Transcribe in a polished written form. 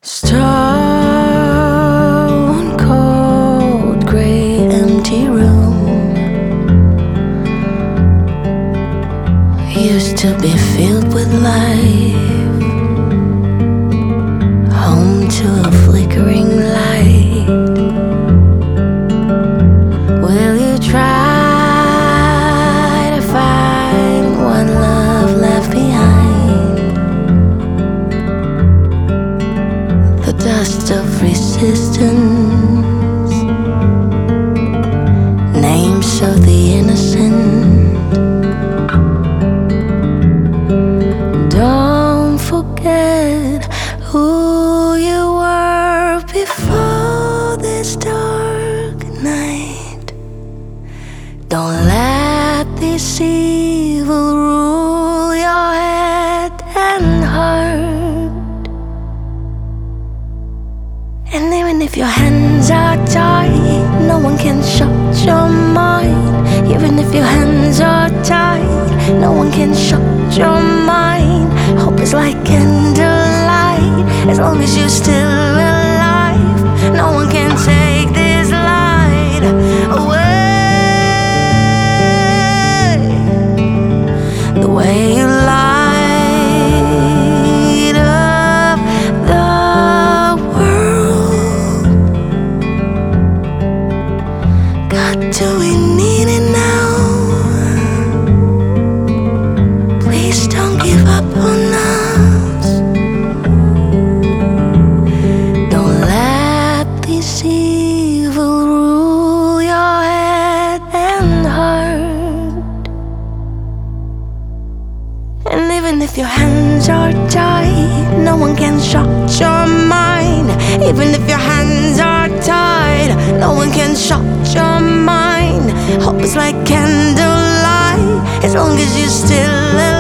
Stone cold, grey, empty room used to be filled with life, home to a flickering light. Will you try to find one love left behind? The dust of resistance, names of the innocent. Don't forget who you were before this dark night. Don't let this evil rule your head and heart. And even if your hands are tied, no one can shut your mind. Even if your hands are tied, no one can shut your mind. Hope is like candlelight, as long as you're still alive. No one can take this light away. The way you light up the world. God, do we need it now? Please don't give up on us. Don't let this evil rule your head and heart. And even if your hands are tied, no one can shut your mind. Even if your hands are tied, no one can shut your mind. Hope is like candlelight, as long as you're still alive.